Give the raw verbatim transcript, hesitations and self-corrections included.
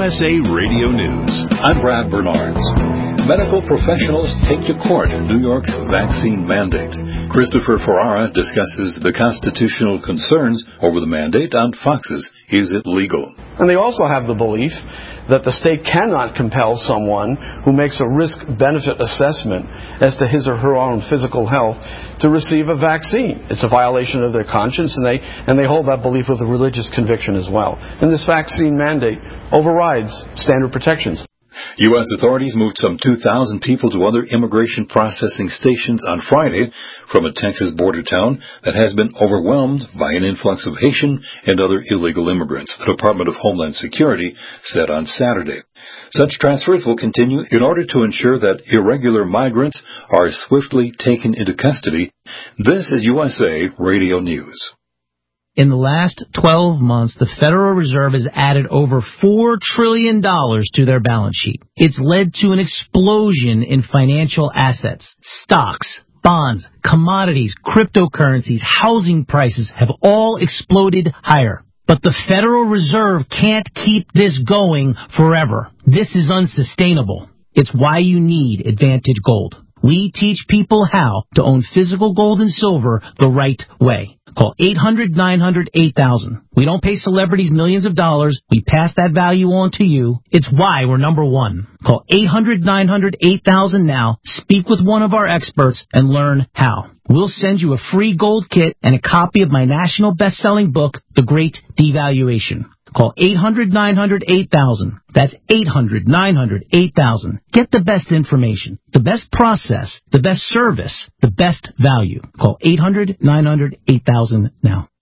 S A Radio News. I'm Brad Bernards. Medical professionals take to court New York's vaccine mandate. Christopher Ferrara discusses the constitutional concerns over the mandate on Fox's Is It Legal? And they also have the belief that the state cannot compel someone who makes a risk-benefit assessment as to his or her own physical health to receive a vaccine. It's a violation of their conscience, and they and they hold that belief with a religious conviction as well. And this vaccine mandate overrides standard protections. U S authorities moved some two thousand people to other immigration processing stations on Friday from a Texas border town that has been overwhelmed by an influx of Haitian and other illegal immigrants, the Department of Homeland Security said on Saturday. Such transfers will continue in order to ensure that irregular migrants are swiftly taken into custody. This is U S A Radio News. In the last twelve months, the Federal Reserve has added over four trillion dollars to their balance sheet. It's led to an explosion in financial assets. Stocks, bonds, commodities, cryptocurrencies, housing prices have all exploded higher. But the Federal Reserve can't keep this going forever. This is unsustainable. It's why you need Advantage Gold. We teach people how to own physical gold and silver the right way. Call eight hundred nine hundred eight thousand. We don't pay celebrities millions of dollars. We pass that value on to you. It's why we're number one. Call eight hundred nine hundred eight thousand now. Speak with one of our experts and learn how. We'll send you a free gold kit and a copy of my national best-selling book, The Great Devaluation. Call eight hundred nine hundred eight thousand. That's eight hundred nine hundred eight thousand. Get the best information, the best process, the best service, the best value. Call eight hundred nine hundred eight thousand now.